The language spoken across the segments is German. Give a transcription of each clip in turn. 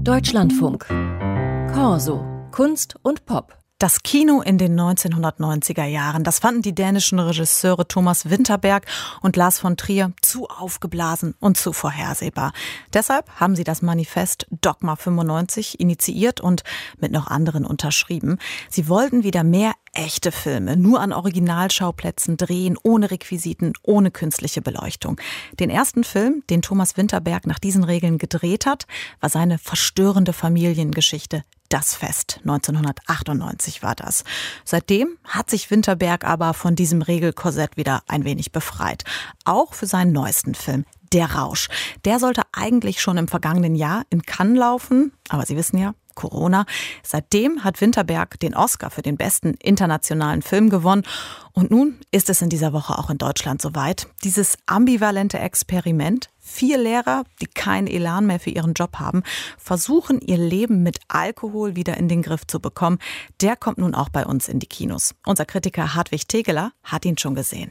Deutschlandfunk. Corso. Kunst und Pop. Das Kino in den 1990er Jahren, das fanden die dänischen Regisseure Thomas Vinterberg und Lars von Trier zu aufgeblasen und zu vorhersehbar. Deshalb haben sie das Manifest Dogma 95 initiiert und mit noch anderen unterschrieben. Sie wollten wieder mehr echte Filme, nur an Originalschauplätzen drehen, ohne Requisiten, ohne künstliche Beleuchtung. Den ersten Film, den Thomas Vinterberg nach diesen Regeln gedreht hat, war seine verstörende Familiengeschichte Das Fest. 1998 war das. Seitdem hat sich Vinterberg aber von diesem Regelkorsett wieder ein wenig befreit. Auch für seinen neuesten Film, Der Rausch. Der sollte eigentlich schon im vergangenen Jahr in Cannes laufen, aber Sie wissen ja, Corona. Seitdem hat Vinterberg den Oscar für den besten internationalen Film gewonnen. Und nun ist es in dieser Woche auch in Deutschland soweit. Dieses ambivalente Experiment. 4 Lehrer, die keinen Elan mehr für ihren Job haben, versuchen ihr Leben mit Alkohol wieder in den Griff zu bekommen. Der kommt nun auch bei uns in die Kinos. Unser Kritiker Hartwig Tegeler hat ihn schon gesehen.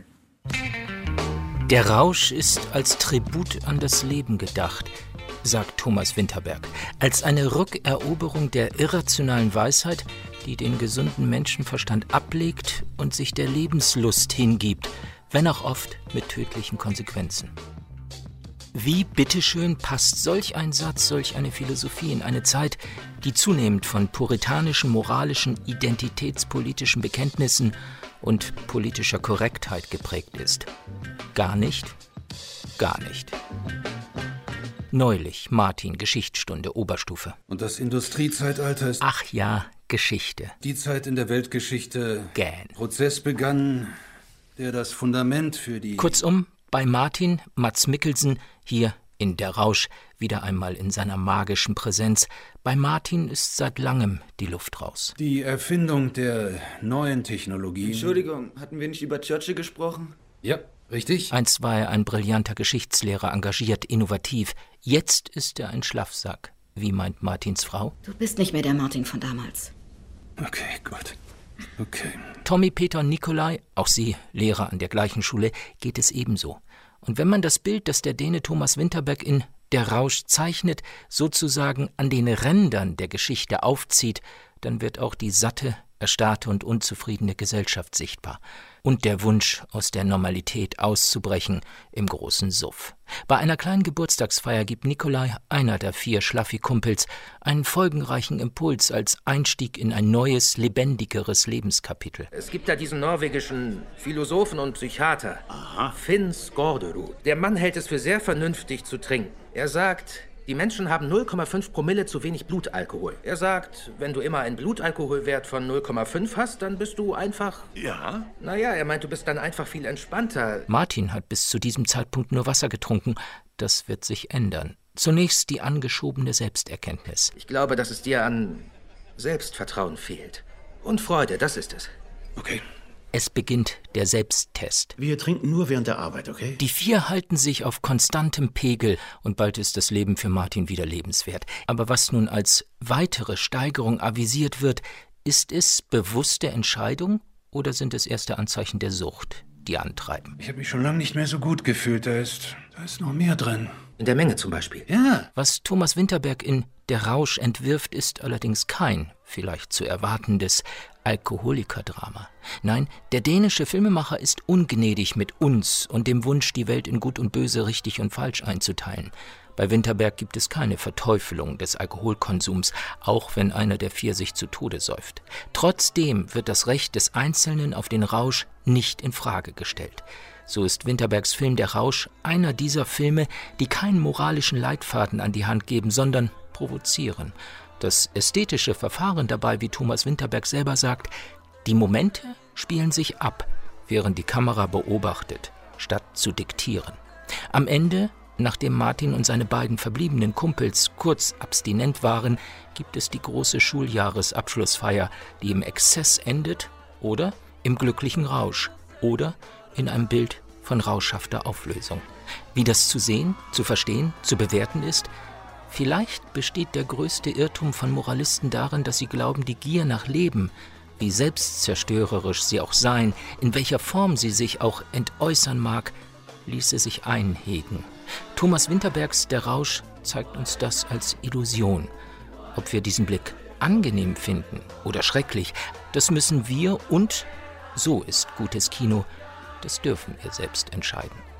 Der Rausch ist als Tribut an das Leben gedacht, sagt Thomas Vinterberg, als eine Rückeroberung der irrationalen Weisheit, die den gesunden Menschenverstand ablegt und sich der Lebenslust hingibt, wenn auch oft mit tödlichen Konsequenzen. Wie bitteschön passt solch ein Satz, solch eine Philosophie in eine Zeit, die zunehmend von puritanischen, moralischen, identitätspolitischen Bekenntnissen und politischer Korrektheit geprägt ist? Gar nicht, gar nicht. Neulich, Martin, Geschichtsstunde, Oberstufe. Und das Industriezeitalter ist... Ach ja, Geschichte. Die Zeit in der Weltgeschichte... Gähn. Prozess begann, der das Fundament für die... Kurzum, bei Martin, Mads Mikkelsen, hier in Der Rausch, wieder einmal in seiner magischen Präsenz. Bei Martin ist seit langem die Luft raus. Die Erfindung der neuen Technologien... Entschuldigung, hatten wir nicht über Churchill gesprochen? Ja, richtig. Einst war er ein brillanter Geschichtslehrer, engagiert, innovativ. Jetzt ist er ein Schlafsack. Wie meint Martins Frau? Du bist nicht mehr der Martin von damals. Okay, gut. Okay. Tommy, Peter und Nikolai, auch sie Lehrer an der gleichen Schule, geht es ebenso. Und wenn man das Bild, das der Däne Thomas Vinterberg in Der Rausch zeichnet, sozusagen an den Rändern der Geschichte aufzieht, dann wird auch die satte, erstarrte und unzufriedene Gesellschaft sichtbar. Und der Wunsch, aus der Normalität auszubrechen im großen Suff. Bei einer kleinen Geburtstagsfeier gibt Nikolai, einer der 4 Schlaffi-Kumpels, einen folgenreichen Impuls als Einstieg in ein neues, lebendigeres Lebenskapitel. Es gibt da diesen norwegischen Philosophen und Psychiater, Finn Skårderud. Der Mann hält es für sehr vernünftig zu trinken. Er sagt, die Menschen haben 0,5 Promille zu wenig Blutalkohol. Er sagt, wenn du immer einen Blutalkoholwert von 0,5 hast, dann bist du einfach... Ja? Naja, er meint, du bist dann einfach viel entspannter. Martin hat bis zu diesem Zeitpunkt nur Wasser getrunken. Das wird sich ändern. Zunächst die angeschobene Selbsterkenntnis. Ich glaube, dass es dir an Selbstvertrauen fehlt. Und Freude, das ist es. Okay. Es beginnt der Selbsttest. Wir trinken nur während der Arbeit, okay? Die 4 halten sich auf konstantem Pegel und bald ist das Leben für Martin wieder lebenswert. Aber was nun als weitere Steigerung avisiert wird, ist es bewusste Entscheidung oder sind es erste Anzeichen der Sucht, die antreiben? Ich habe mich schon lange nicht mehr so gut gefühlt. Da ist noch mehr drin. In der Menge zum Beispiel. Ja. Was Thomas Vinterberg in Der Rausch entwirft, ist allerdings kein, vielleicht zu erwartendes, Alkoholikerdrama. Nein, der dänische Filmemacher ist ungnädig mit uns und dem Wunsch, die Welt in Gut und Böse, richtig und falsch einzuteilen. Bei Vinterberg gibt es keine Verteufelung des Alkoholkonsums, auch wenn einer der 4 sich zu Tode säuft. Trotzdem wird das Recht des Einzelnen auf den Rausch nicht in Frage gestellt. So ist Vinterbergs Film Der Rausch einer dieser Filme, die keinen moralischen Leitfaden an die Hand geben, sondern provozieren. Das ästhetische Verfahren dabei, wie Thomas Vinterberg selber sagt, die Momente spielen sich ab, während die Kamera beobachtet, statt zu diktieren. Am Ende, nachdem Martin und seine beiden verbliebenen Kumpels kurz abstinent waren, gibt es die große Schuljahresabschlussfeier, die im Exzess endet oder im glücklichen Rausch oder in einem Bild von rauschhafter Auflösung. Wie das zu sehen, zu verstehen, zu bewerten ist? Vielleicht besteht der größte Irrtum von Moralisten darin, dass sie glauben, die Gier nach Leben, wie selbstzerstörerisch sie auch sein, in welcher Form sie sich auch entäußern mag, ließe sich einhegen. Thomas Vinterbergs Der Rausch zeigt uns das als Illusion. Ob wir diesen Blick angenehm finden oder schrecklich, das müssen wir und, so ist gutes Kino, das dürfen wir selbst entscheiden.